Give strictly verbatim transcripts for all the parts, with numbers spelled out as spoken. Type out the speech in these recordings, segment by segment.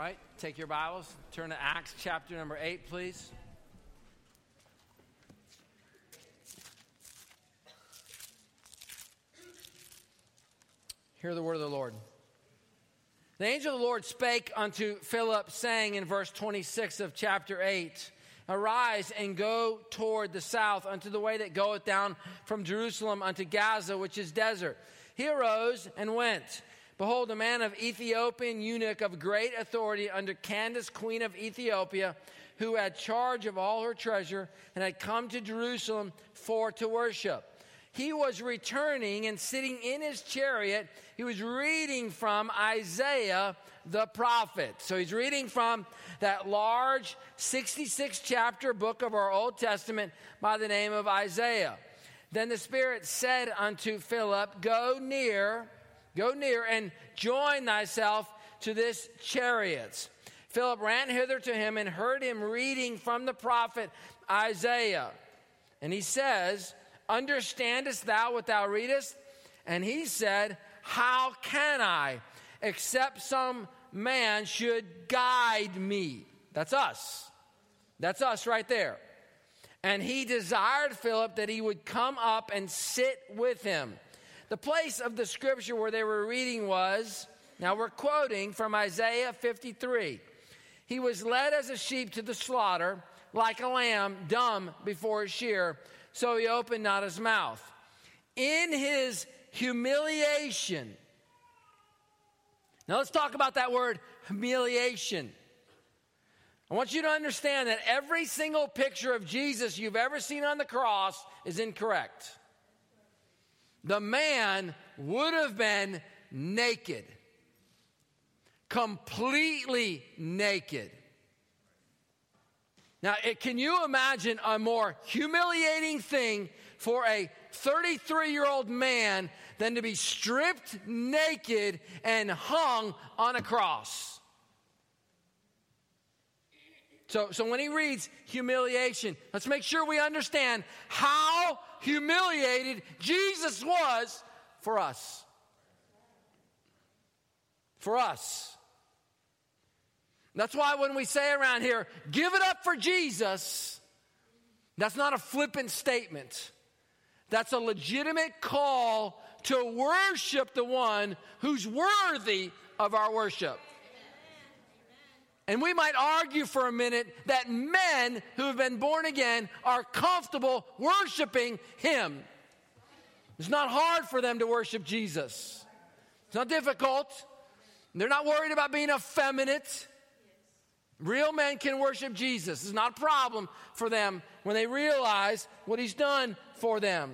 right, take your Bibles, turn to Acts chapter number eight, please. Hear the word of the Lord. The angel of the Lord spake unto Philip, saying in verse twenty-six of chapter eight, Arise and go toward the south unto the way that goeth down from Jerusalem unto Gaza, which is desert. He arose and went. Behold, a man of Ethiopian eunuch of great authority under Candace, queen of Ethiopia, who had charge of all her treasure, and had come to Jerusalem for to worship. He was returning and sitting in his chariot. He was reading from Isaiah the prophet. So he's reading from that large sixty-six chapter book of our Old Testament by the name of Isaiah. Then the Spirit said unto Philip, Go near, go near and join thyself to this chariot. Philip ran hither to him and heard him reading from the prophet Isaiah. And he says, Understandest thou what thou readest? And he said, How can I, except some man should guide me? That's us. That's us right there. And he desired Philip that he would come up and sit with him. The place of the scripture where they were reading was, now we're quoting from Isaiah fifty-three. He was led as a sheep to the slaughter, like a lamb dumb before his shearer, so he opened not his mouth. In his humiliation. Now let's talk about that word, humiliation. I want you to understand that every single picture of Jesus you've ever seen on the cross is incorrect. The man would have been naked. Completely naked. Now, it, can you imagine a more humiliating thing for a thirty-three-year-old man than to be stripped naked and hung on a cross? So, so when he reads humiliation, let's make sure we understand how humiliated Jesus was for us. For us. That's why when we say around here, give it up for Jesus, that's not a flippant statement. That's a legitimate call to worship the one who's worthy of our worship. And we might argue for a minute that men who have been born again are comfortable worshiping him. It's not hard for them to worship Jesus. It's not difficult. They're not worried about being effeminate. Real men can worship Jesus. It's not a problem for them when they realize what he's done for them.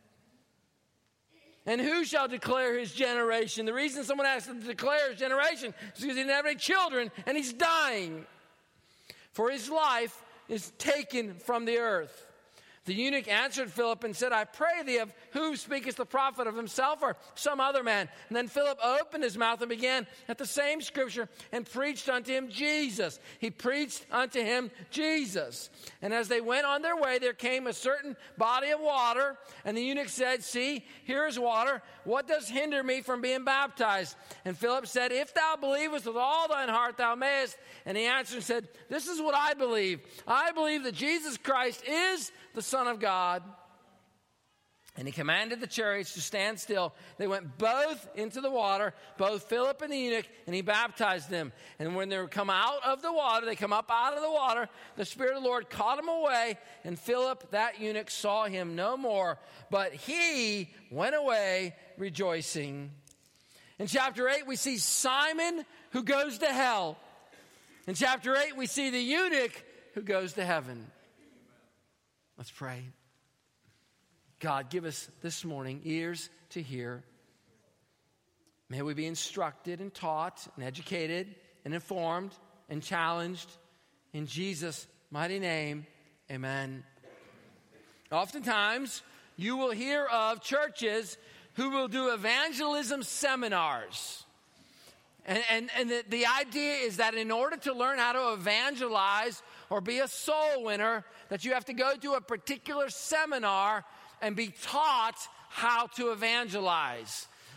And who shall declare his generation? The reason someone has to declare his generation is because he didn't have any children and he's dying. For his life is taken from the earth. The eunuch answered Philip and said, I pray thee, of whom speaketh the prophet, of himself or some other man? And then Philip opened his mouth and began at the same scripture and preached unto him Jesus. He preached unto him Jesus. And as they went on their way, there came a certain body of water. And the eunuch said, See, here is water. What does hinder me from being baptized? And Philip said, If thou believest with all thine heart, thou mayest. And he answered and said, This is what I believe. I believe that Jesus Christ is the Son of God. And he commanded the chariots to stand still. They went both into the water, both Philip and the eunuch, and he baptized them. And when they come out of the water, they come up out of the water, the Spirit of the Lord caught them away, and Philip, that eunuch, saw him no more, but he went away rejoicing. In chapter eight, we see Simon who goes to hell. In chapter eight, we see the eunuch who goes to heaven. Let's pray. God, give us this morning ears to hear. May we be instructed and taught and educated and informed and challenged. In Jesus' mighty name, amen. Oftentimes, you will hear of churches who will do evangelism seminars. And, and, and the, the idea is that in order to learn how to evangelize or be a soul winner, that you have to go to a particular seminar and be taught how to evangelize.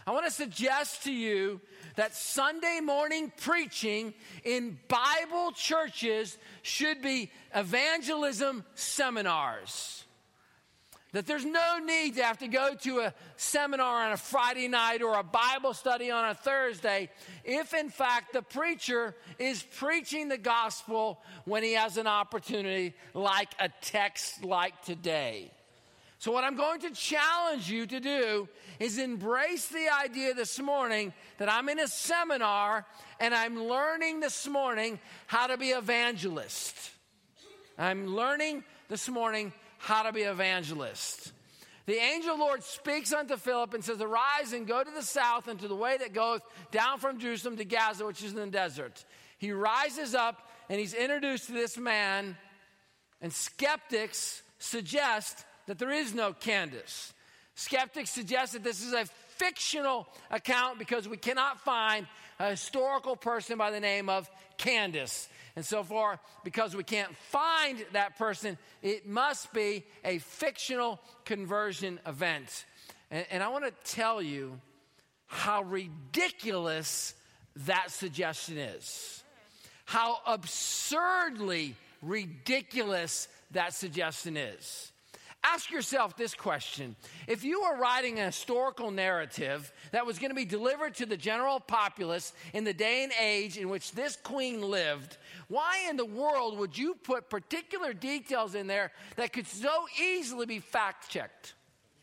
I want to suggest to you that Sunday morning preaching in Bible churches should be evangelism seminars. That there's no need to have to go to a seminar on a Friday night or a Bible study on a Thursday if, in fact, the preacher is preaching the gospel when he has an opportunity, like a text like today. So what I'm going to challenge you to do is embrace the idea this morning that I'm in a seminar and I'm learning this morning how to be evangelist. I'm learning this morning how to be evangelist. The angel of the Lord speaks unto Philip and says, arise and go to the south and to the way that goeth down from Jerusalem to Gaza, which is in the desert. He rises up and he's introduced to this man, and skeptics suggest that there is no Candace. Skeptics suggest that this is a fictional account because we cannot find a historical person by the name of Candace. And so far, because we can't find that person, it must be a fictional conversion event. And, and I want to tell you how ridiculous that suggestion is. How absurdly ridiculous that suggestion is. Ask yourself this question. If you were writing a historical narrative that was going to be delivered to the general populace in the day and age in which this queen lived, why in the world would you put particular details in there that could so easily be fact-checked?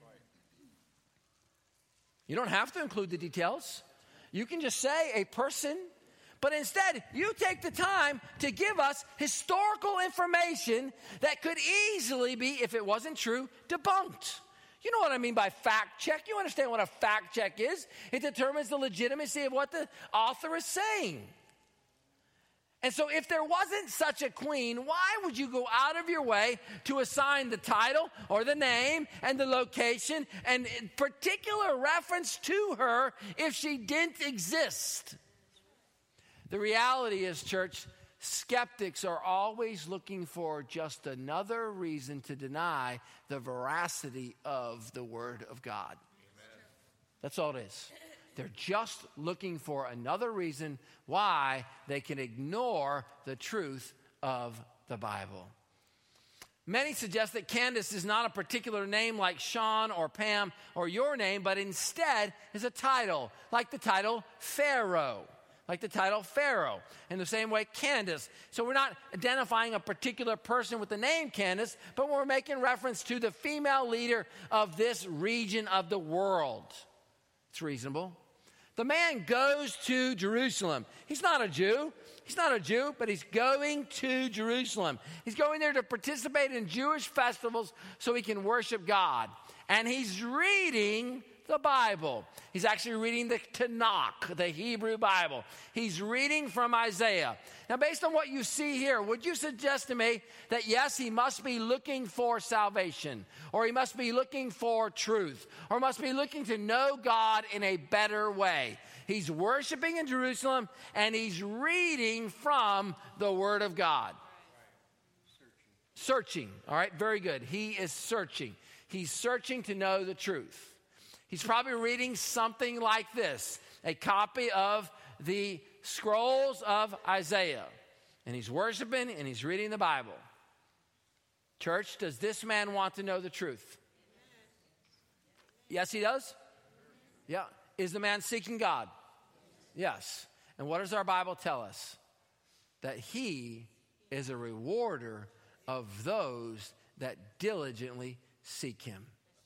You don't have to include the details. You can just say a person. But instead, you take the time to give us historical information that could easily be, if it wasn't true, debunked. You know what I mean by fact check? You understand what a fact check is? It determines the legitimacy of what the author is saying. And so if there wasn't such a queen, why would you go out of your way to assign the title or the name and the location and particular reference to her if she didn't exist? The reality is, church, skeptics are always looking for just another reason to deny the veracity of the Word of God. Amen. That's all it is. They're just looking for another reason why they can ignore the truth of the Bible. Many suggest that Candace is not a particular name like Sean or Pam or your name, but instead is a title, like the title Pharaoh. Like the title Pharaoh, in the same way Candace. So we're not identifying a particular person with the name Candace, but we're making reference to the female leader of this region of the world. It's reasonable. The man goes to Jerusalem. He's not a Jew. He's not a Jew, but he's going to Jerusalem. He's going there to participate in Jewish festivals so he can worship God. And he's reading the Bible. He's actually reading the Tanakh, the Hebrew Bible. He's reading from Isaiah. Now, based on what you see here, would you suggest to me that yes, he must be looking for salvation, or he must be looking for truth, or must be looking to know God in a better way? He's worshiping in Jerusalem, and he's reading from the Word of God. Searching. Searching. All right, very good. He is searching. He's searching to know the truth. He's probably reading something like this, a copy of the scrolls of Isaiah. And he's worshiping and he's reading the Bible. Church, does this man want to know the truth? Yes, he does? Yeah. Is the man seeking God? Yes. And what does our Bible tell us? That he is a rewarder of those that diligently seek him.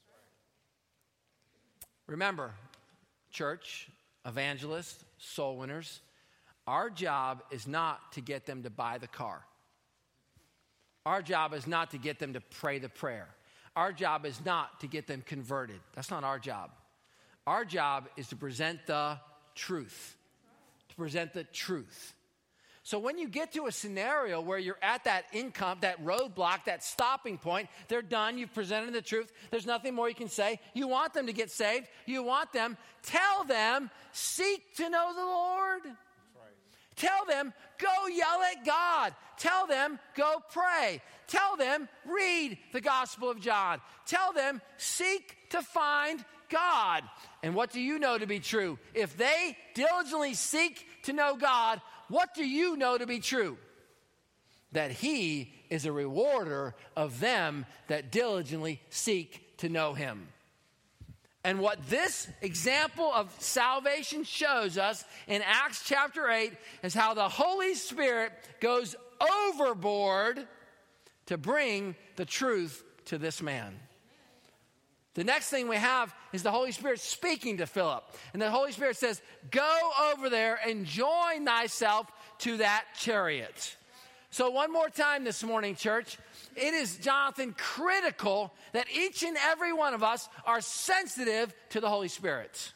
Remember, church, evangelists, soul winners, our job is not to get them to buy the car. Our job is not to get them to pray the prayer. Our job is not to get them converted. That's not our job. Our job is to present the truth. To present the truth. So when you get to a scenario where you're at that income, that roadblock, that stopping point, they're done, you've presented the truth, there's nothing more you can say. You want them to get saved. You want them, tell them, seek to know the Lord. That's right. Tell them, go yell at God. Tell them, go pray. Tell them, read the Gospel of John. Tell them, seek to find God, and what do you know to be true? If they diligently seek to know God, what do you know to be true? That he is a rewarder of them that diligently seek to know him. And what this example of salvation shows us in Acts chapter eight is how the Holy Spirit goes overboard to bring the truth to this man. The next thing we have is the Holy Spirit speaking to Philip. And the Holy Spirit says, go over there and join thyself to that chariot. So one more time this morning, church, it is, Jonathan, critical that each and every one of us are sensitive to the Holy Spirit.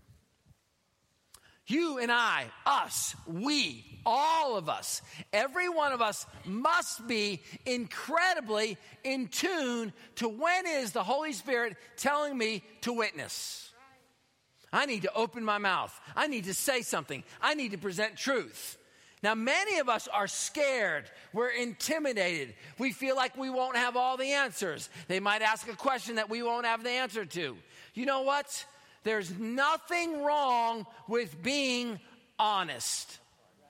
You and I, us, we, all of us, every one of us must be incredibly in tune to when is the Holy Spirit telling me to witness. I need to open my mouth. I need to say something. I need to present truth. Now, many of us are scared. We're intimidated. We feel like we won't have all the answers. They might ask a question that we won't have the answer to. You know what? There's nothing wrong with being honest.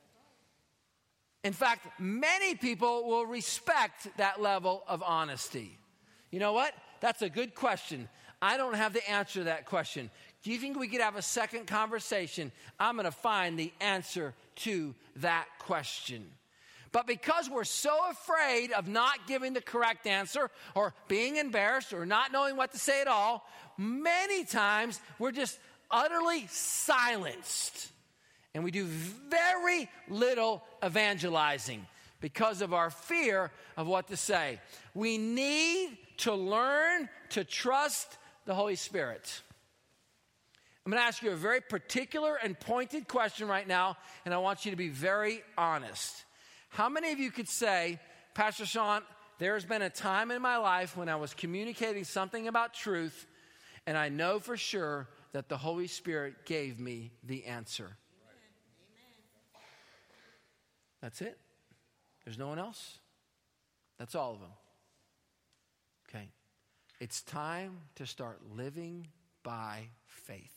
In fact, many people will respect that level of honesty. You know what? That's a good question. I don't have the answer to that question. Do you think we could have a second conversation? I'm going to find the answer to that question. But because we're so afraid of not giving the correct answer or being embarrassed or not knowing what to say at all, many times we're just utterly silenced. And we do very little evangelizing because of our fear of what to say. We need to learn to trust the Holy Spirit. I'm going to ask you a very particular and pointed question right now, and I want you to be very honest. How many of you could say, Pastor Sean, there's been a time in my life when I was communicating something about truth, and I know for sure that the Holy Spirit gave me the answer? Amen. That's it? There's no one else? That's all of them. Okay. It's time to start living by faith.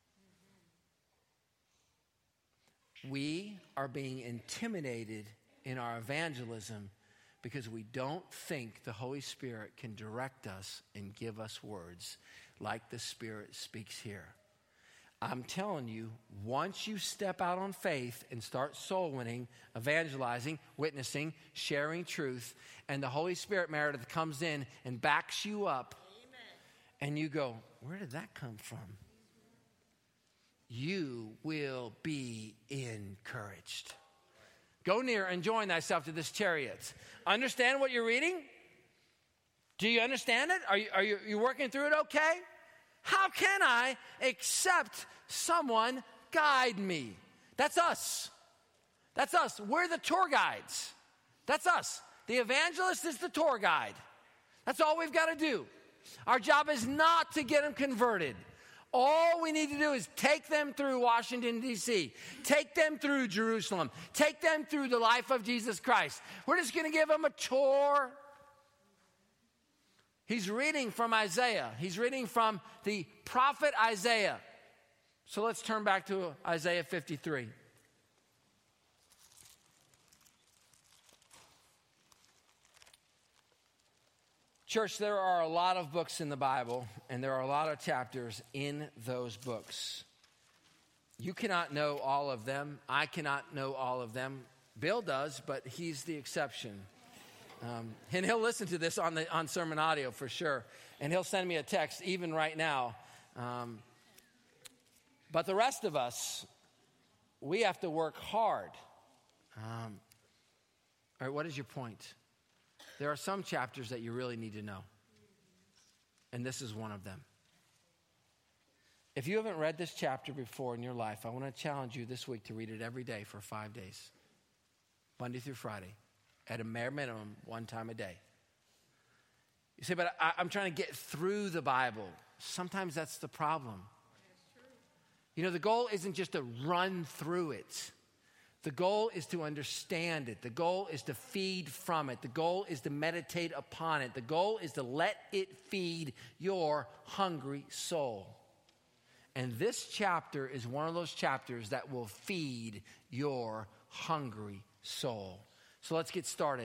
We are being intimidated in our evangelism because we don't think the Holy Spirit can direct us and give us words like the Spirit speaks here. I'm telling you, once you step out on faith and start soul winning, evangelizing, witnessing, sharing truth, and the Holy Spirit, Meredith, comes in and backs you up, amen, and you go, where did that come from? You will be encouraged. Go near and join thyself to this chariot. Understand what you're reading? Do you understand it? Are you, are you, you working through it okay? How can I except someone guide me? That's us. That's us. We're the tour guides. That's us. The evangelist is the tour guide. That's all we've got to do. Our job is not to get them converted. All we need to do is take them through Washington, D C Take them through Jerusalem. Take them through the life of Jesus Christ. We're just going to give them a tour. He's reading from Isaiah. He's reading from the prophet Isaiah. So let's turn back to Isaiah fifty-three. Church, there are a lot of books in the Bible, and there are a lot of chapters in those books. You cannot know all of them. I cannot know all of them. Bill does, but he's the exception. Um, and he'll listen to this on the on sermon audio for sure. And he'll send me a text even right now. Um, but the rest of us, we have to work hard. Um, all right, what is your point? There are some chapters that you really need to know. And this is one of them. If you haven't read this chapter before in your life, I want to challenge you this week to read it every day for five days. Monday through Friday. At a bare minimum, one time a day. You say, but I, I'm trying to get through the Bible. Sometimes that's the problem. You know, the goal isn't just to run through it. The goal is to understand it. The goal is to feed from it. The goal is to meditate upon it. The goal is to let it feed your hungry soul. And this chapter is one of those chapters that will feed your hungry soul. So let's get started.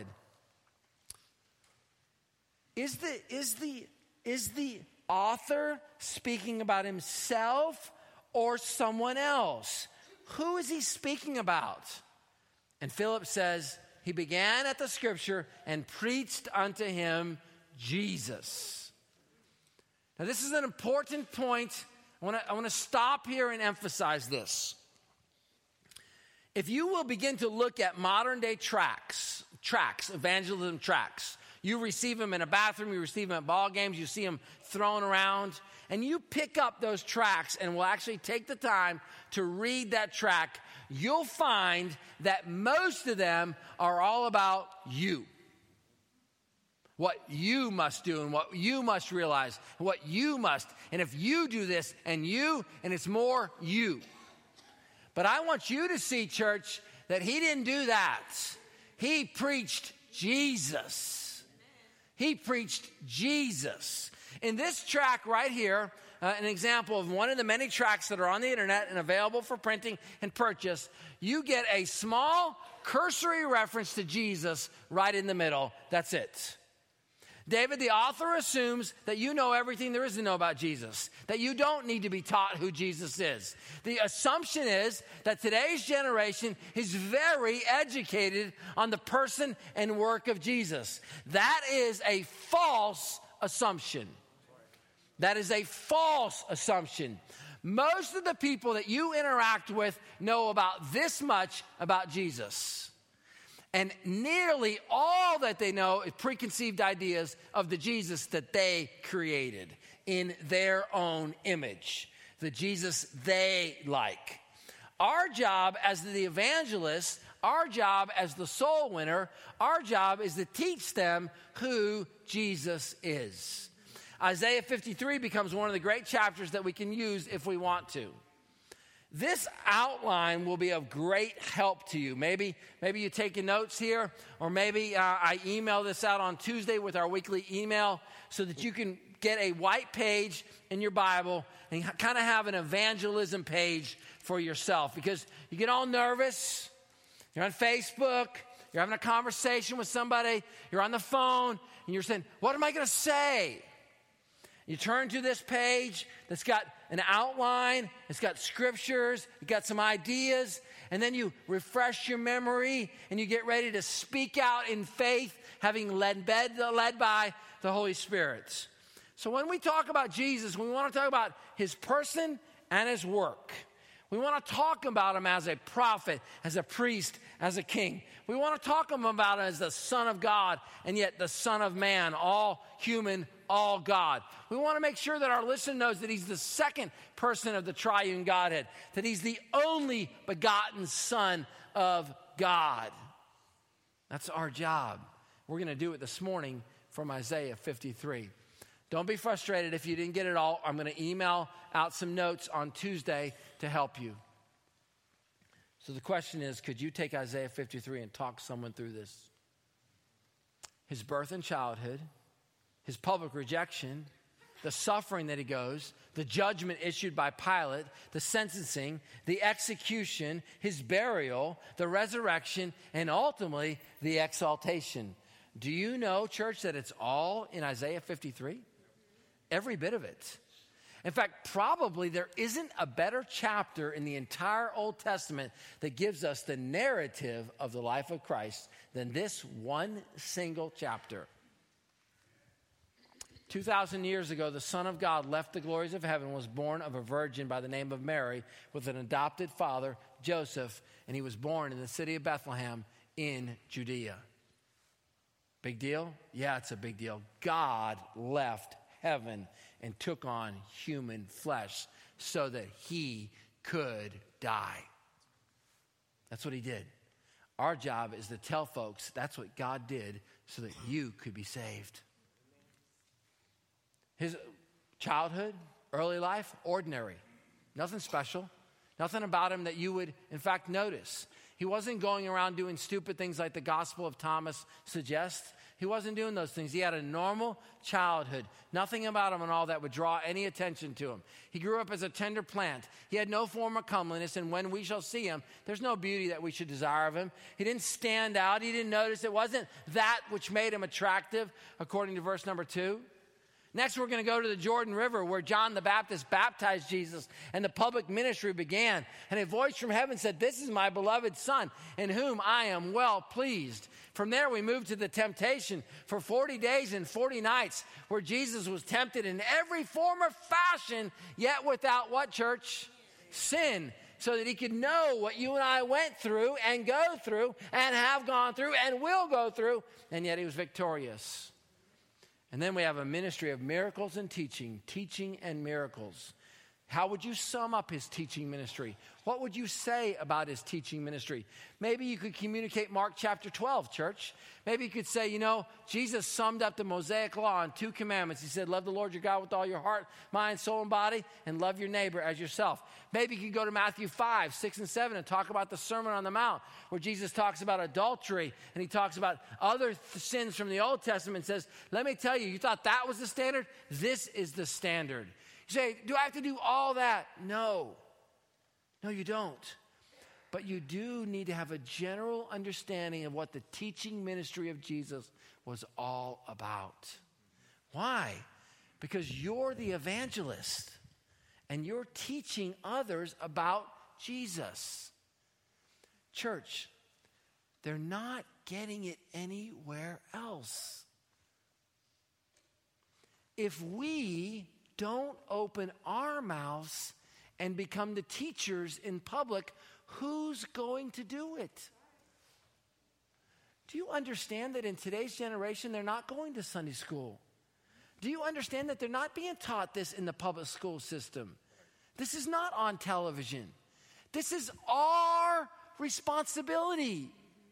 Is the, is the, is the author speaking about himself or someone else? Who is he speaking about? And Philip says, he began at the scripture and preached unto him Jesus. Now this is an important point. I want to I want to stop here and emphasize this. If you will begin to look at modern day tracts, tracts, evangelism tracts, you receive them in a bathroom, you receive them at ball games, you see them thrown around, and you pick up those tracts and will actually take the time to read that tract, you'll find that most of them are all about you. What you must do and what you must realize, what you must. And if you do this and you, and it's more you. But I want you to see, church, that he didn't do that. He preached Jesus. He preached Jesus. In this tract right here, uh, an example of one of the many tracts that are on the internet and available for printing and purchase, you get a small cursory reference to Jesus right in the middle. That's it. David, the author, assumes that you know everything there is to know about Jesus, that you don't need to be taught who Jesus is. The assumption is that today's generation is very educated on the person and work of Jesus. That is a false assumption. That is a false assumption. Most of the people that you interact with know about this much about Jesus. And nearly all that they know is preconceived ideas of the Jesus that they created in their own image, the Jesus they like. Our job as the evangelist, our job as the soul winner, our job is to teach them who Jesus is. Isaiah fifty-three becomes one of the great chapters that we can use if we want to. This outline will be of great help to you. Maybe, maybe you're taking notes here, or maybe uh, I email this out on Tuesday with our weekly email so that you can get a white page in your Bible and kind of have an evangelism page for yourself. Because you get all nervous, you're on Facebook, you're having a conversation with somebody, you're on the phone, and you're saying, what am I going to say? You turn to this page that's got an outline, it's got scriptures, it's got some ideas, and then you refresh your memory and you get ready to speak out in faith, having led, led by the Holy Spirit. So when we talk about Jesus, we want to talk about his person and his work. We want to talk about him as a prophet, as a priest, as a king. We want to talk about him as the Son of God and yet the Son of Man, all human, all God. We want to make sure that our listener knows that he's the second person of the triune Godhead, that he's the only begotten Son of God. That's our job. We're going to do it this morning from Isaiah fifty-three. Don't be frustrated if you didn't get it all. I'm going to email out some notes on Tuesday to help you. So the question is, could you take Isaiah fifty-three and talk someone through this? His birth and childhood, his public rejection, the suffering that he goes, the judgment issued by Pilate, the sentencing, the execution, his burial, the resurrection, and ultimately the exaltation. Do you know, church, that it's all in Isaiah fifty-three? Every bit of it. In fact, probably there isn't a better chapter in the entire Old Testament that gives us the narrative of the life of Christ than this one single chapter. two thousand years ago, the Son of God left the glories of heaven, was born of a virgin by the name of Mary with an adopted father, Joseph, and he was born in the city of Bethlehem in Judea. Big deal? Yeah, it's a big deal. God left heaven and took on human flesh so that he could die. That's what he did. Our job is to tell folks that's what God did so that you could be saved. His childhood, early life, ordinary. Nothing special. Nothing about him that you would, in fact, notice. He wasn't going around doing stupid things like the Gospel of Thomas suggests. He wasn't doing those things. He had a normal childhood. Nothing about him and all that would draw any attention to him. He grew up as a tender plant. He had no form of comeliness, and when we shall see him, there's no beauty that we should desire of him. He didn't stand out. He didn't notice. It wasn't that which made him attractive, according to verse number two. Next, we're going to go to the Jordan River where John the Baptist baptized Jesus and the public ministry began. And a voice from heaven said, "This is my beloved Son, in whom I am well pleased." From there, we move to the temptation for forty days and forty nights where Jesus was tempted in every form of fashion, yet without what, church? Sin. So that he could know what you and I went through and go through and have gone through and will go through. And yet he was victorious. And then we have a ministry of miracles and teaching, teaching and miracles. How would you sum up his teaching ministry? What would you say about his teaching ministry? Maybe you could communicate Mark chapter twelve, church. Maybe you could say, you know, Jesus summed up the Mosaic law in two commandments. He said, love the Lord your God with all your heart, mind, soul, and body, and love your neighbor as yourself. Maybe you could go to Matthew five, six, and seven and talk about the Sermon on the Mount, where Jesus talks about adultery, and he talks about other th- sins from the Old Testament and says, let me tell you, you thought that was the standard? This is the standard. You say, do I have to do all that? No. No, you don't. But you do need to have a general understanding of what the teaching ministry of Jesus was all about. Why? Because you're the evangelist, and you're teaching others about Jesus. Church, they're not getting it anywhere else. If we don't open our mouths and become the teachers in public, who's going to do it? Do you understand that in today's generation, they're not going to Sunday school? Do you understand that they're not being taught this in the public school system? This is not on television. This is our responsibility.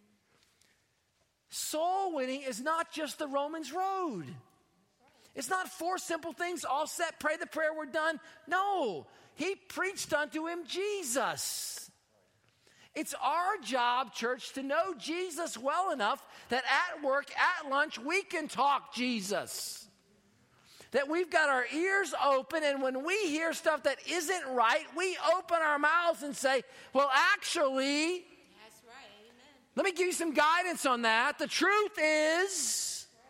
Soul winning is not just the Romans road. It's not four simple things, all set, pray the prayer, we're done. No, he preached unto him Jesus. It's our job, church, to know Jesus well enough that at work, at lunch, we can talk Jesus. That we've got our ears open, and when we hear stuff that isn't right, we open our mouths and say, well, actually, that's right. Amen. Let me give you some guidance on that. The truth is...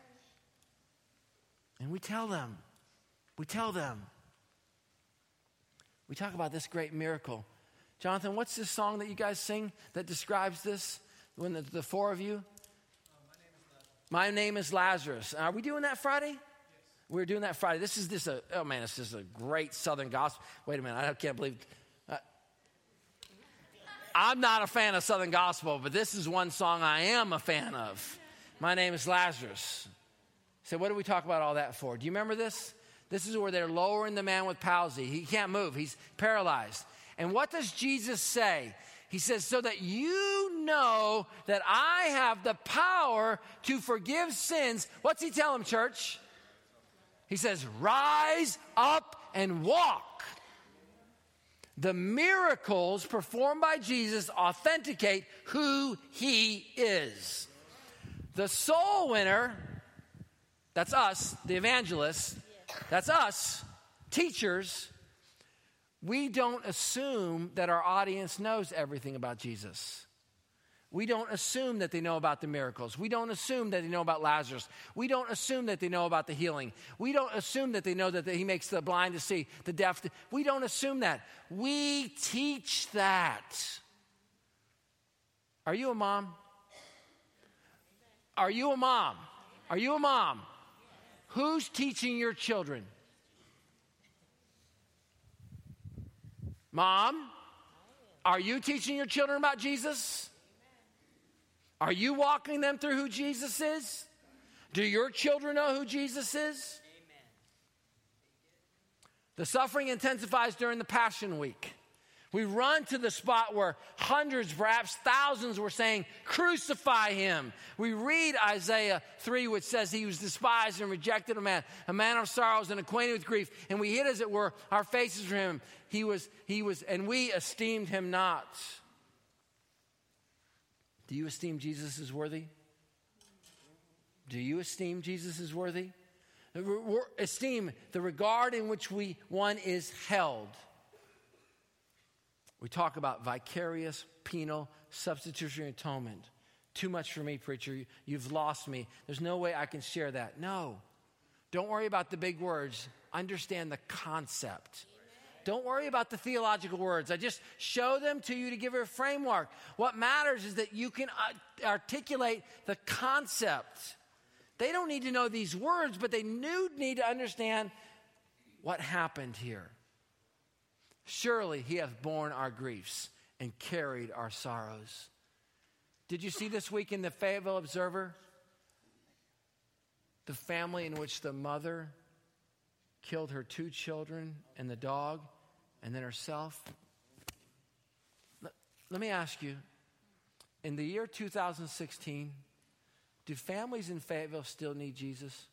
And we tell them, we tell them. We talk about this great miracle. Jonathan, what's this song that you guys sing that describes this? When the, the four of you? Uh, my name is Lazarus. My name is Lazarus. Are we doing that Friday? Yes. We're doing that Friday. This is this a, oh man, this is a great Southern gospel. Wait a minute, I can't believe. Uh, I'm not a fan of Southern gospel, but this is one song I am a fan of. My name is Lazarus. So what do we talk about all that for? Do you remember this? This is where they're lowering the man with palsy. He can't move. He's paralyzed. And what does Jesus say? He says, so that you know that I have the power to forgive sins. What's he tell him, church? He says, rise up and walk. The miracles performed by Jesus authenticate who he is. The soul winner... That's us, the evangelists. That's us, teachers. We don't assume that our audience knows everything about Jesus. We don't assume that they know about the miracles. We don't assume that they know about Lazarus. We don't assume that they know about the healing. We don't assume that they know that he makes the blind to see, the deaf to... We don't assume that. We teach that. Are you a mom? Are you a mom? Are you a mom? Who's teaching your children? Mom, are you teaching your children about Jesus? Are you walking them through who Jesus is? Do your children know who Jesus is? The suffering intensifies during the Passion Week. We run to the spot where hundreds, perhaps thousands were saying, crucify him. We read Isaiah three, which says he was despised and rejected of man, a man of sorrows and acquainted with grief. And we hid, as it were, our faces from him. He was, he was, and we esteemed him not. Do you esteem Jesus as worthy? Do you esteem Jesus as worthy? Esteem the regard in which we one is held. We talk about vicarious, penal, substitutionary atonement. Too much for me, preacher. You've lost me. There's no way I can share that. No. Don't worry about the big words. Understand the concept. Don't worry about the theological words. I just show them to you to give you a framework. What matters is that you can articulate the concept. They don't need to know these words, but they need to understand what happened here. Surely he hath borne our griefs and carried our sorrows. Did you see this week in the Fayetteville Observer? The family in which the mother killed her two children and the dog and then herself. Let, let me ask you, in the year two thousand sixteen, do families in Fayetteville still need Jesus?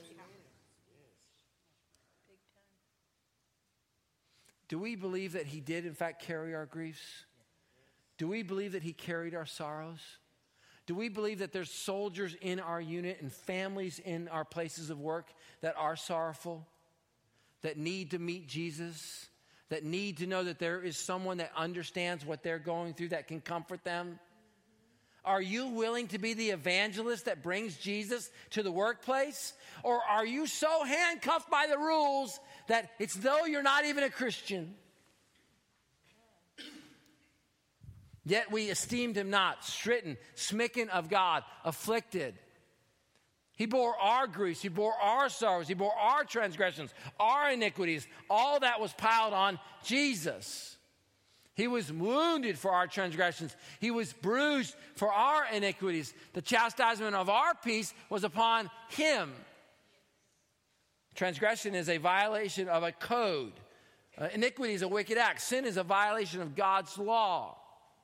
Do we believe that he did, in fact, carry our griefs? Do we believe that he carried our sorrows? Do we believe that there's soldiers in our unit and families in our places of work that are sorrowful, that need to meet Jesus, that need to know that there is someone that understands what they're going through, that can comfort them? Are you willing to be the evangelist that brings Jesus to the workplace? Or are you so handcuffed by the rules that it's though you're not even a Christian? Yet we esteemed him not, stricken, smitten of God, afflicted. He bore our griefs, he bore our sorrows, he bore our transgressions, our iniquities. All that was piled on Jesus. He was wounded for our transgressions. He was bruised for our iniquities. The chastisement of our peace was upon him. Transgression is a violation of a code. Uh, iniquity is a wicked act. Sin is a violation of God's law.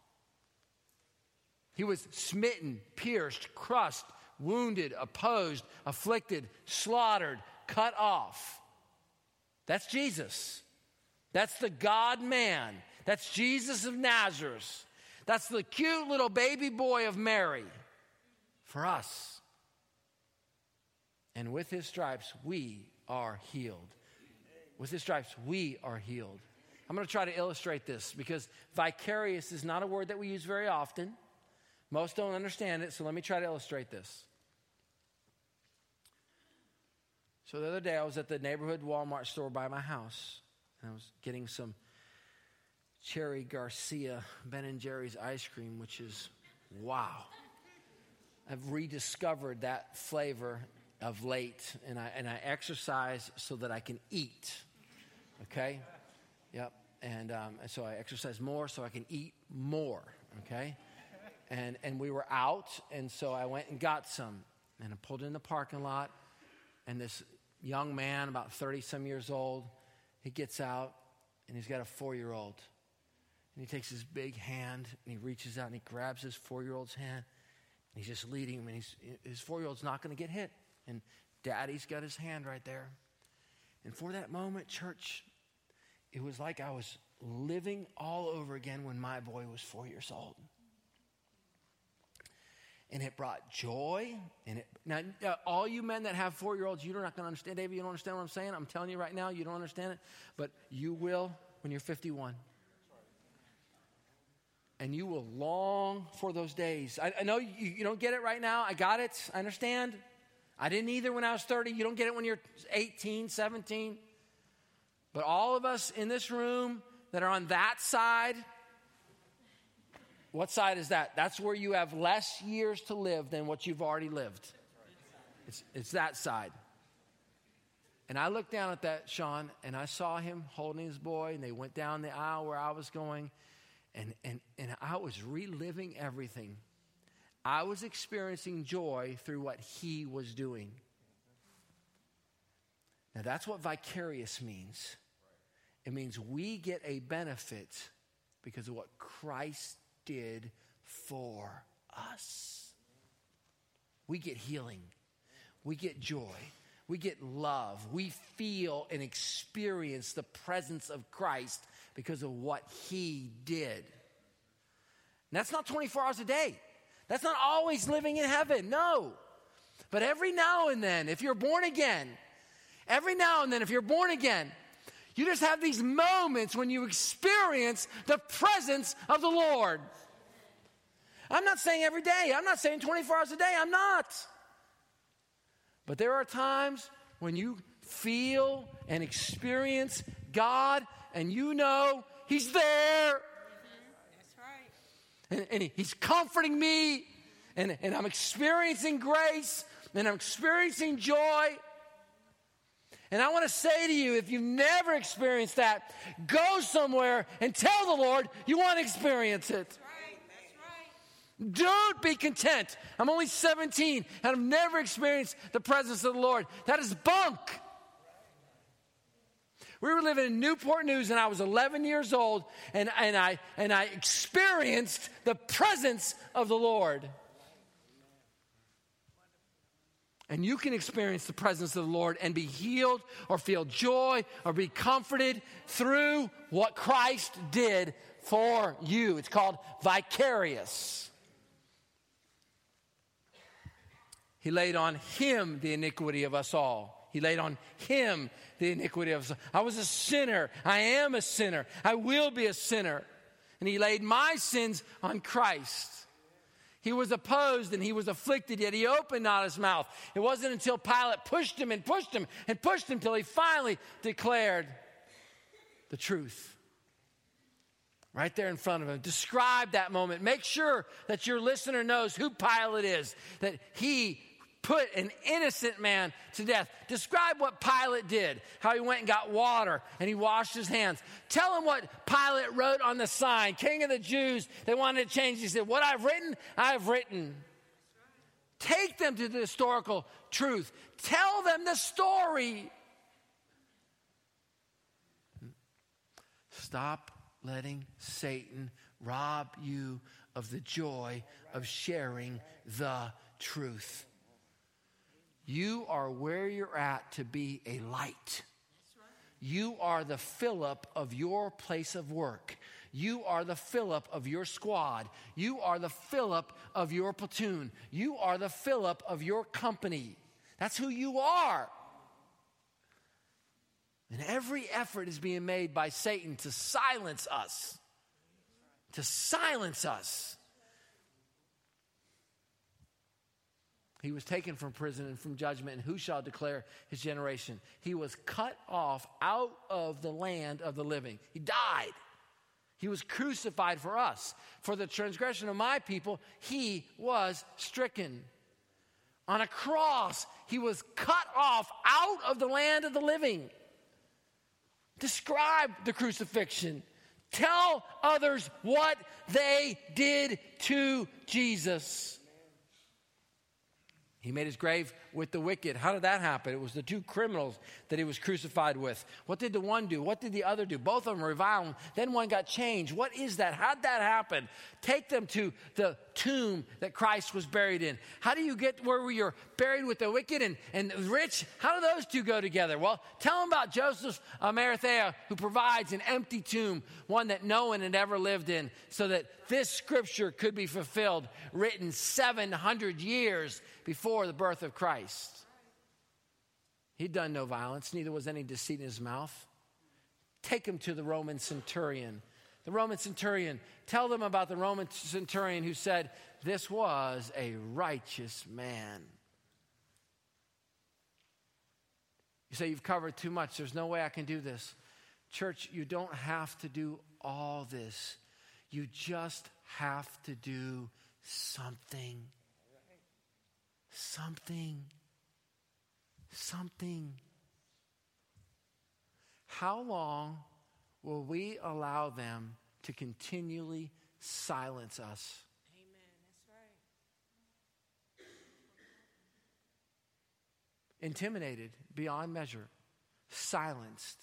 He was smitten, pierced, crushed, wounded, opposed, afflicted, slaughtered, cut off. That's Jesus. That's the God-man. That's Jesus of Nazareth. That's the cute little baby boy of Mary for us. And with his stripes, we are healed. With his stripes, we are healed. I'm going to try to illustrate this because vicarious is not a word that we use very often. Most don't understand it, so let me try to illustrate this. So the other day, I was at the neighborhood Walmart store by my house, and I was getting some Cherry Garcia Ben and Jerry's ice cream, which is, wow. I've rediscovered that flavor of late, and I and I exercise so that I can eat, okay? Yep, and, um, and so I exercise more so I can eat more, okay? And and we were out, and so I went and got some, and I pulled in the parking lot, and this young man, about thirty-some years old, he gets out, and he's got a four-year-old. And he takes his big hand, and he reaches out, and he grabs his four-year-old's hand, and he's just leading him, and he's, his four-year-old's not going to get hit. And Daddy's got his hand right there. And for that moment, church, it was like I was living all over again when my boy was four years old. And it brought joy. And it, now, uh, all you men that have four-year-olds, you're not going to understand. David, you don't understand what I'm saying? I'm telling you right now, you don't understand it. But you will when you're fifty-one. And you will long for those days. I, I know you, you don't get it right now. I got it. I understand. I didn't either when I was thirty. You don't get it when you're eighteen, seventeen. But all of us in this room that are on that side, what side is that? That's where you have less years to live than what you've already lived. It's, it's that side. And I looked down at that, Sean, and I saw him holding his boy, and they went down the aisle where I was going. And, and, and I was reliving everything. I was experiencing joy through what he was doing. Now, that's what vicarious means. It means we get a benefit because of what Christ did for us. We get healing. We get joy. We get love. We feel and experience the presence of Christ because of what he did. And that's not twenty-four hours a day. That's not always living in heaven, no. But every now and then, if you're born again, every now and then, if you're born again, you just have these moments when you experience the presence of the Lord. I'm not saying every day. I'm not saying twenty-four hours a day. I'm not. But there are times when you feel and experience God and you know He's there. That's right. And, and he, He's comforting me. And, and I'm experiencing grace. And I'm experiencing joy. And I want to say to you, if you've never experienced that, go somewhere and tell the Lord you want to experience it. That's right. That's right. Don't be content. I'm only seventeen and I've never experienced the presence of the Lord. That is bunk. We were living in Newport News and I was eleven years old and, and, I, and I experienced the presence of the Lord. And you can experience the presence of the Lord and be healed or feel joy or be comforted through what Christ did for you. It's called vicarious. He laid on Him the iniquity of us all. He laid on Him the iniquity of us all. I was a sinner. I am a sinner. I will be a sinner. And He laid my sins on Christ. He was opposed and He was afflicted, yet He opened not His mouth. It wasn't until Pilate pushed Him and pushed Him and pushed Him till He finally declared the truth. Right there in front of Him. Describe that moment. Make sure that your listener knows who Pilate is, that He put an innocent man to death. Describe what Pilate did, how he went and got water and he washed his hands. Tell him what Pilate wrote on the sign, King of the Jews. They wanted to change. He said, what I've written, I've written. Take them to the historical truth. Tell them the story. Stop letting Satan rob you of the joy of sharing the truth. You are where you're at to be a light. You are the Philip of your place of work. You are the Philip of your squad. You are the Philip of your platoon. You are the Philip of your company. That's who you are. And every effort is being made by Satan to silence us. To silence us. He was taken from prison and from judgment, and who shall declare His generation? He was cut off out of the land of the living. He died. He was crucified for us. For the transgression of my people, He was stricken. On a cross, He was cut off out of the land of the living. Describe the crucifixion. Tell others what they did to Jesus. He made His grave with the wicked. How did that happen? It was the two criminals that He was crucified with. What did the one do? What did the other do? Both of them reviled Him. Then one got changed. What is that? How did that happen? Take them to the tomb that Christ was buried in. How do you get where you're buried with the wicked and, and the rich? How do those two go together? Well, tell them about Joseph of Arimathea, who provides an empty tomb, one that no one had ever lived in, so that this scripture could be fulfilled, written seven hundred years before the birth of Christ. He'd done no violence, neither was any deceit in His mouth. Take him to the Roman centurion. The Roman centurion, tell them about the Roman centurion who said, this was a righteous man. You say, you've covered too much. There's no way I can do this. Church, you don't have to do all this. You just have to do something. Something. Something. How long will we allow them to continually silence us? Amen. That's right. Intimidated beyond measure. Silenced.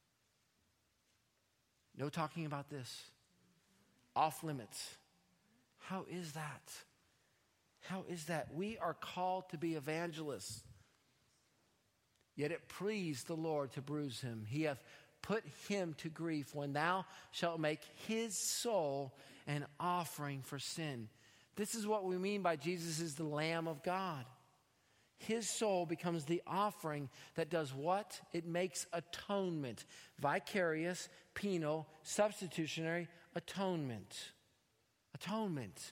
No talking about this. Off limits. How is that? How is that? We are called to be evangelists. Yet it pleased the Lord to bruise him. He hath put him to grief when thou shalt make his soul an offering for sin. This is what we mean by Jesus is the Lamb of God. His soul becomes the offering that does what? It makes atonement. Vicarious, penal, substitutionary atonement. Atonement.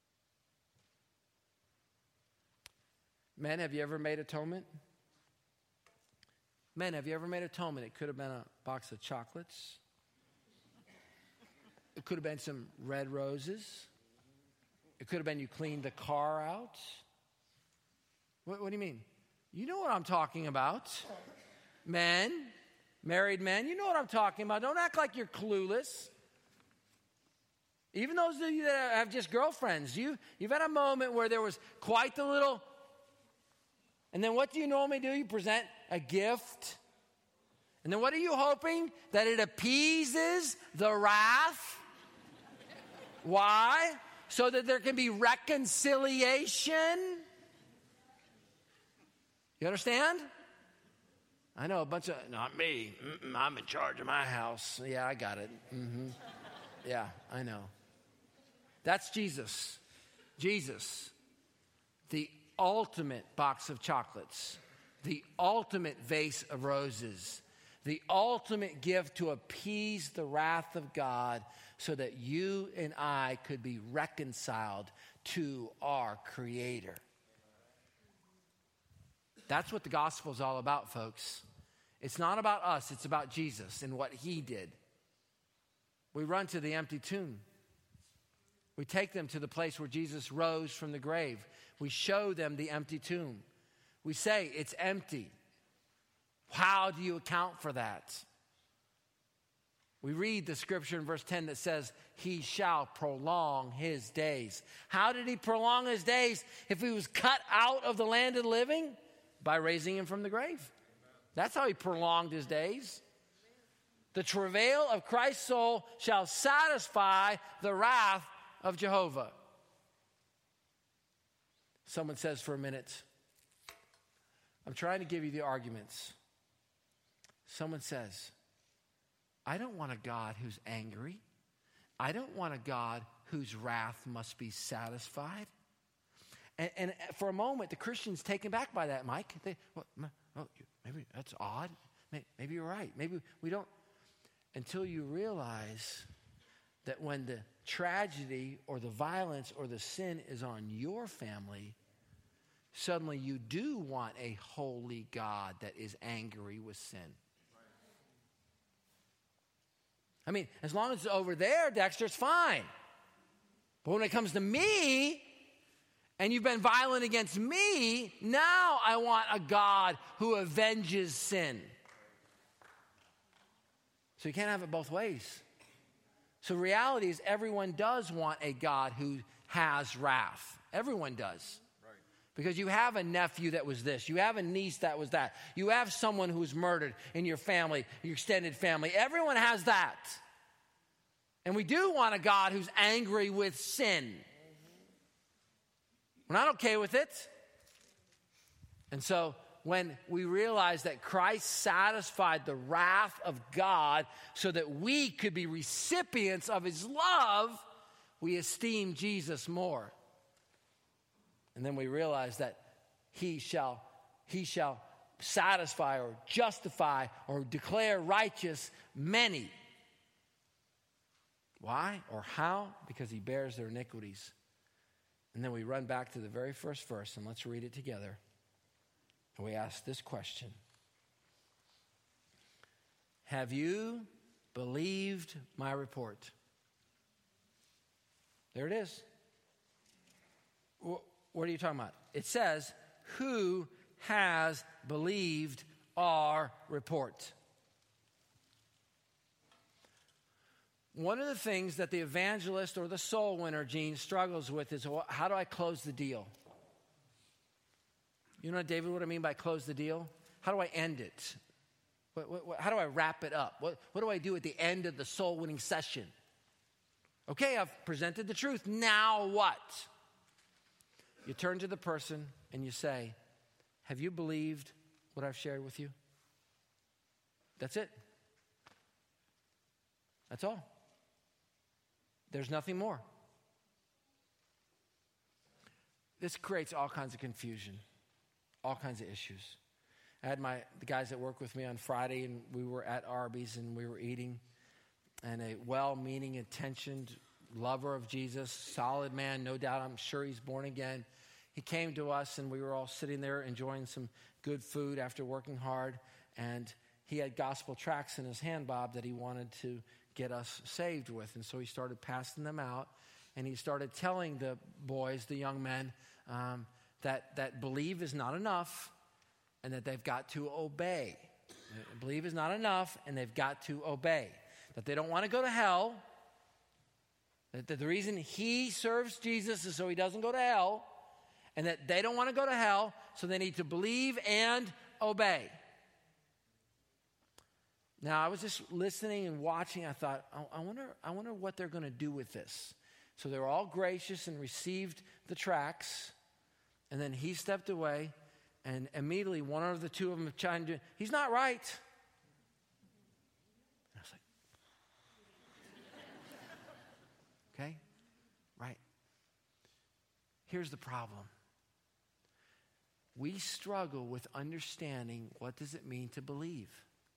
Men, have you ever made atonement? Men, have you ever made atonement? It could have been a box of chocolates. It could have been some red roses. It could have been you cleaned the car out. What, what do you mean? You know what I'm talking about. Men, married men, you know what I'm talking about. Don't act like you're clueless. Even those of you that have just girlfriends, you, you've had a moment where there was quite the little... And then what do you normally do? You present a gift. And then what are you hoping? That it appeases the wrath. Why? So that there can be reconciliation. You understand? I know a bunch of, not me. Mm-mm, I'm in charge of my house. Yeah, I got it. Mm-hmm. Yeah, I know. That's Jesus. Jesus. The ultimate box of chocolates, the ultimate vase of roses, the ultimate gift to appease the wrath of God so that you and I could be reconciled to our Creator. That's what the gospel is all about, folks. It's not about us, it's about Jesus and what He did. We run to the empty tomb. We take them to the place where Jesus rose from the grave. We show them the empty tomb. We say, it's empty. How do you account for that? We read the scripture in verse ten that says, He shall prolong His days. How did He prolong His days if He was cut out of the land of the living? By raising Him from the grave. That's how He prolonged His days. The travail of Christ's soul shall satisfy the wrath of Jehovah. Someone says for a minute, I'm trying to give you the arguments. Someone says, I don't want a God who's angry. I don't want a God whose wrath must be satisfied. And, and for a moment, the Christian's taken back by that, Mike. They, well, oh, maybe that's odd. Maybe you're right. Maybe we don't. Until you realize that when the tragedy or the violence or the sin is on your family, suddenly you do want a holy God that is angry with sin. I mean, as long as it's over there, Dexter, it's fine. But when it comes to me, and you've been violent against me, now I want a God who avenges sin. So you can't have it both ways. So reality is everyone does want a God who has wrath. Everyone does. Right. Because you have a nephew that was this. You have a niece that was that. You have someone who was murdered in your family, your extended family. Everyone has that. And we do want a God who's angry with sin. We're not okay with it. And so when we realize that Christ satisfied the wrath of God so that we could be recipients of His love, we esteem Jesus more. And then we realize that He shall, He shall satisfy or justify or declare righteous many. Why or how? Because He bears their iniquities. And then we run back to the very first verse, and let's read it together. And we ask this question. Have you believed my report? There it is. What are you talking about? It says, who has believed our report? One of the things that the evangelist or the soul winner, Gene, struggles with is, well, how do I close the deal? You know, David, what I mean by close the deal? How do I end it? What, what, what, how do I wrap it up? What, what do I do at the end of the soul winning session? Okay, I've presented the truth. Now what? You turn to the person and you say, have you believed what I've shared with you? That's it. That's all. There's nothing more. this creates all kinds of confusion, all kinds of issues. I had my the guys that work with me on Friday, and we were at Arby's, and we were eating, and a well-meaning, intentioned lover of Jesus, solid man, no doubt, I'm sure he's born again. He came to us, and we were all sitting there enjoying some good food after working hard, and he had gospel tracts in his hand, Bob, that he wanted to get us saved with. And so he started passing them out, and he started telling the boys, the young men, um, that, that believe is not enough and that they've got to obey. Believe is not enough, and they've got to obey. That they don't want to go to hell. That the reason he serves Jesus is so he doesn't go to hell, and that they don't want to go to hell, so they need to believe and obey. Now, I was just listening and watching. I thought, I, I wonder, I wonder what they're going to do with this. So they were all gracious and received the tracts, and then he stepped away, and immediately one of the two of them tried to do, he's not right. And I was like, okay, right. Here's the problem. We struggle with understanding what does it mean to believe.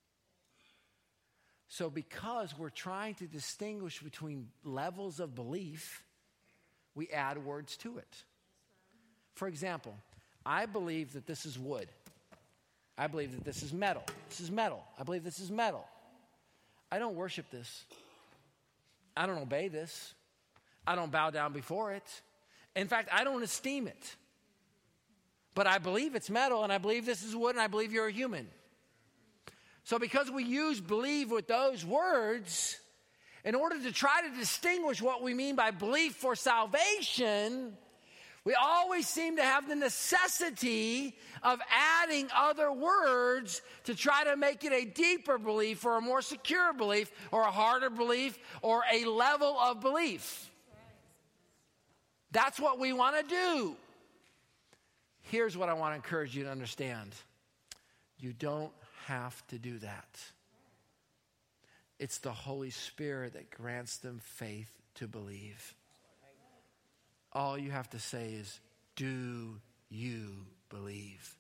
So because we're trying to distinguish between levels of belief, we add words to it. For example, I believe that this is wood. I believe that this is metal. This is metal. I believe this is metal. I don't worship this. I don't obey this. I don't bow down before it. In fact, I don't esteem it. But I believe it's metal, and I believe this is wood, and I believe you're a human. So because we use believe with those words, in order to try to distinguish what we mean by belief for salvation, we always seem to have the necessity of adding other words to try to make it a deeper belief or a more secure belief or a harder belief or a level of belief. That's what we want to do. Here's what I want to encourage you to understand. You don't have to do that. It's the Holy Spirit that grants them faith to believe. All you have to say is, do you believe?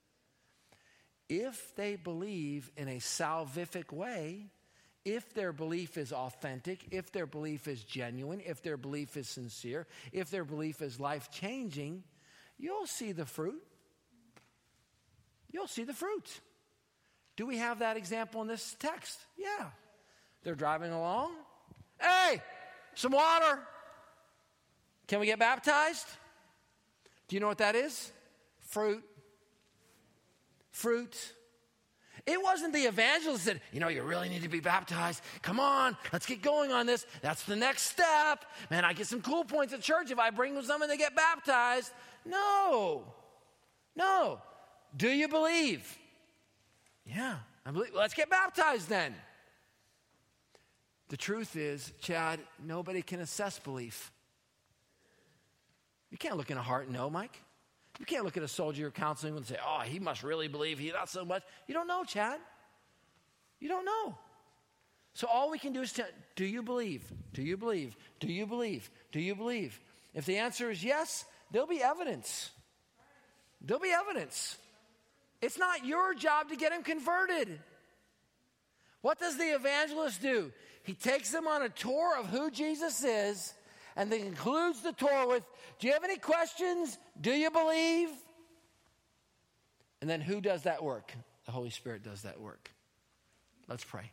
If they believe in a salvific way, if their belief is authentic, if their belief is genuine, if their belief is sincere, if their belief is life-changing, you'll see the fruit. You'll see the fruit. Do we have that example in this text? Yeah. They're driving along. Hey, some water. Can we get baptized? Do you know what that is? Fruit. Fruit. It wasn't the evangelist that said, you know, you really need to be baptized. Come on, let's get going on this. That's the next step. Man, I get some cool points at church if I bring someone to get baptized. No. No. Do you believe? Yeah, I believe. Let's get baptized then. The truth is, Chad, nobody can assess belief. You can't look in a heart and know, Mike. You can't look at a soldier you're counseling and say, oh, he must really believe. He not so much. You don't know, Chad. You don't know. So all we can do is tell, do you believe? Do you believe? Do you believe? Do you believe? If the answer is yes, there'll be evidence. There'll be evidence. It's not your job to get him converted. What does the evangelist do? He takes them on a tour of who Jesus is, and then concludes the tour with, do you have any questions? Do you believe? And then who does that work? The Holy Spirit does that work. Let's pray.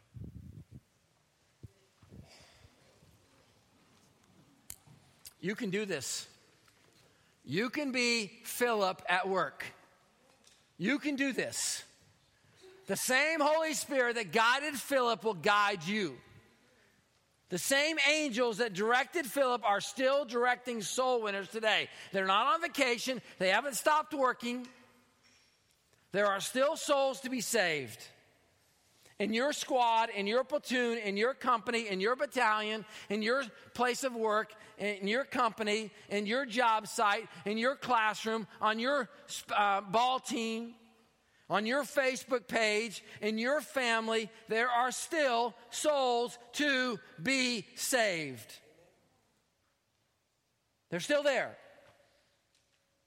You can do this. You can be Philip at work. You can do this. The same Holy Spirit that guided Philip will guide you. The same angels that directed Philip are still directing soul winners today. They're not on vacation. They haven't stopped working. There are still souls to be saved. In your squad, in your platoon, in your company, in your battalion, in your place of work, in your company, in your job site, in your classroom, on your uh, ball team, on your Facebook page, in your family, there are still souls to be saved. They're still there.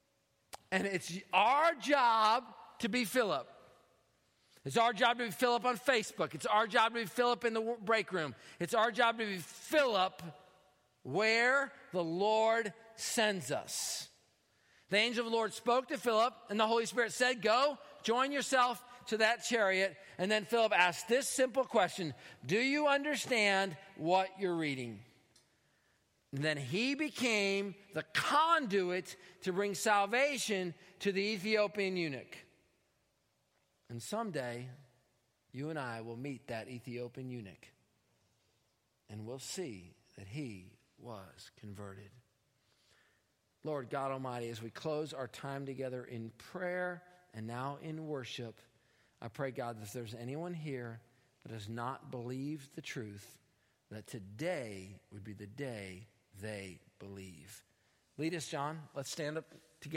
And it's our job to be Philip. It's our job to be Philip on Facebook. It's our job to be Philip in the break room. It's our job to be Philip where the Lord sends us. The angel of the Lord spoke to Philip, and the Holy Spirit said, go, join yourself to that chariot. And then Philip asked this simple question, do you understand what you're reading? And then he became the conduit to bring salvation to the Ethiopian eunuch. And someday, you and I will meet that Ethiopian eunuch, and we'll see that he was converted. Lord God Almighty, as we close our time together in prayer and now in worship, I pray, God, that if there's anyone here that has not believed the truth, that today would be the day they believe. Lead us, John. Let's stand up together.